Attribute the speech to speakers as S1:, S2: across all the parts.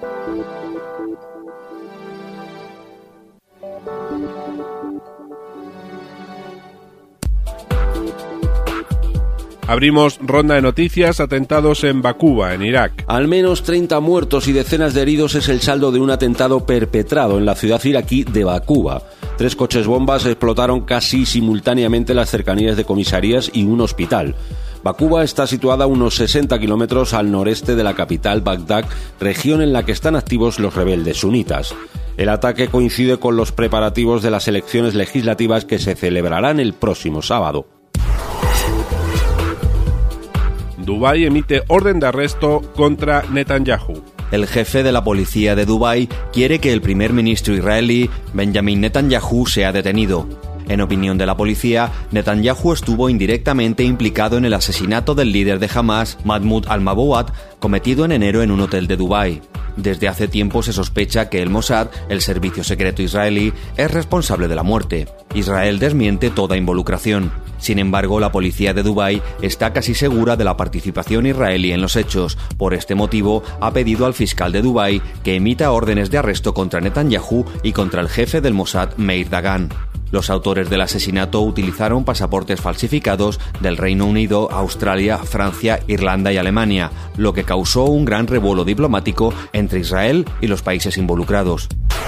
S1: Abrimos ronda de noticias. Atentados en Bakuba, en Irak.
S2: Al menos 30 muertos y decenas de heridos es el saldo de un atentado perpetrado en la ciudad iraquí de Bakuba. 3 coches bombas explotaron casi simultáneamente en las cercanías de comisarías y un hospital. Bakuba está situada a unos 60 kilómetros al noreste de la capital, Bagdad, región en la que están activos los rebeldes sunitas. El ataque coincide con los preparativos de las elecciones legislativas que se celebrarán el próximo sábado.
S1: Dubái emite orden de arresto contra Netanyahu.
S3: El jefe de la policía de Dubái quiere que el primer ministro israelí, Benjamin Netanyahu, sea detenido. En opinión de la policía, Netanyahu estuvo indirectamente implicado en el asesinato del líder de Hamas, Mahmoud al-Mabouad, cometido en enero en un hotel de Dubái. Desde hace tiempo se sospecha que el Mossad, el servicio secreto israelí, es responsable de la muerte. Israel desmiente toda involucración. Sin embargo, la policía de Dubái está casi segura de la participación israelí en los hechos. Por este motivo, ha pedido al fiscal de Dubái que emita órdenes de arresto contra Netanyahu y contra el jefe del Mossad, Meir Dagan. Los autores del asesinato utilizaron pasaportes falsificados del Reino Unido, Australia, Francia, Irlanda y Alemania, lo que causó un gran revuelo diplomático entre Israel y los países involucrados.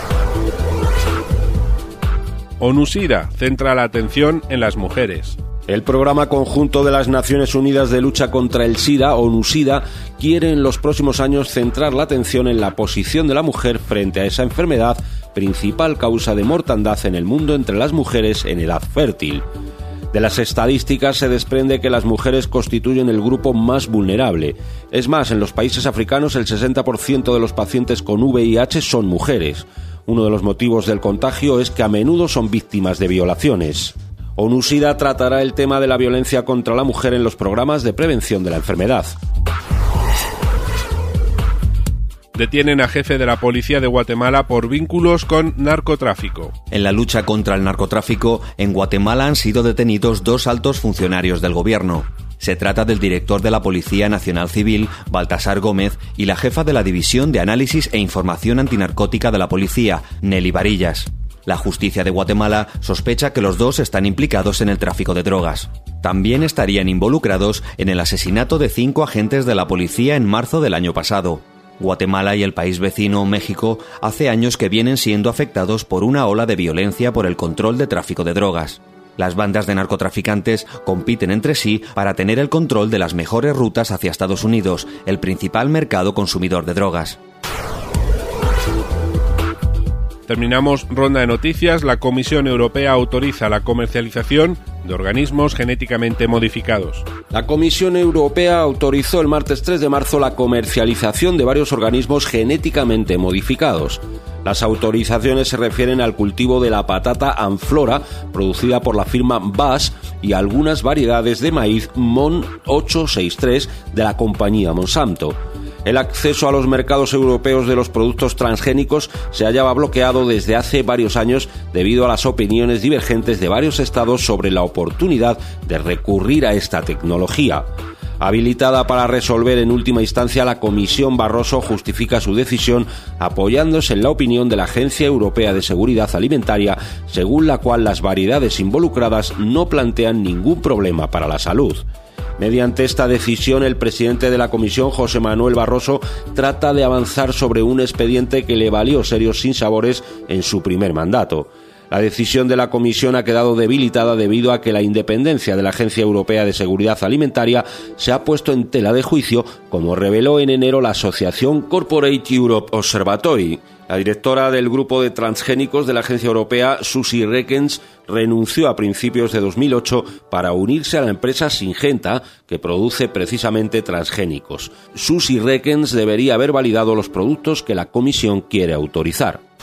S1: ONU-SIDA centra la atención en las mujeres.
S2: El Programa Conjunto de las Naciones Unidas de Lucha contra el SIDA, ONU-SIDA, quiere en los próximos años centrar la atención en la posición de la mujer frente a esa enfermedad, principal causa de mortandad en el mundo entre las mujeres en edad fértil. De las estadísticas se desprende que las mujeres constituyen el grupo más vulnerable. Es más, en los países africanos el 60% de los pacientes con VIH son mujeres. Uno de los motivos del contagio es que a menudo son víctimas de violaciones. ONU-SIDA tratará el tema de la violencia contra la mujer en los programas de prevención de la enfermedad.
S1: Detienen a jefe de la policía de Guatemala por vínculos con narcotráfico.
S3: En la lucha contra el narcotráfico, en Guatemala han sido detenidos 2 altos funcionarios del gobierno. Se trata del director de la Policía Nacional Civil, Baltasar Gómez, y la jefa de la División de Análisis e Información Antinarcótica de la Policía, Nelly Varillas. La justicia de Guatemala sospecha que los 2 están implicados en el tráfico de drogas. También estarían involucrados en el asesinato de 5 agentes de la policía en marzo del año pasado. Guatemala y el país vecino, México, hace años que vienen siendo afectados por una ola de violencia por el control de tráfico de drogas. Las bandas de narcotraficantes compiten entre sí para tener el control de las mejores rutas hacia Estados Unidos, el principal mercado consumidor de drogas.
S1: Terminamos ronda de noticias. La Comisión Europea autoriza la comercialización de organismos genéticamente modificados.
S2: La Comisión Europea autorizó el martes 3 de marzo la comercialización de varios organismos genéticamente modificados. Las autorizaciones se refieren al cultivo de la patata Amflora, producida por la firma BASF, y algunas variedades de maíz MON 863 de la compañía Monsanto. El acceso a los mercados europeos de los productos transgénicos se hallaba bloqueado desde hace varios años debido a las opiniones divergentes de varios estados sobre la oportunidad de recurrir a esta tecnología. Habilitada para resolver en última instancia, la Comisión Barroso justifica su decisión apoyándose en la opinión de la Agencia Europea de Seguridad Alimentaria, según la cual las variedades involucradas no plantean ningún problema para la salud. Mediante esta decisión, el presidente de la Comisión, José Manuel Barroso, trata de avanzar sobre un expediente que le valió serios sinsabores en su primer mandato. La decisión de la Comisión ha quedado debilitada debido a que la independencia de la Agencia Europea de Seguridad Alimentaria se ha puesto en tela de juicio, como reveló en enero la asociación Corporate Europe Observatory. La directora del grupo de transgénicos de la Agencia Europea, Susie Rekens, renunció a principios de 2008 para unirse a la empresa Syngenta, que produce precisamente transgénicos. Susie Rekens debería haber validado los productos que la Comisión quiere autorizar.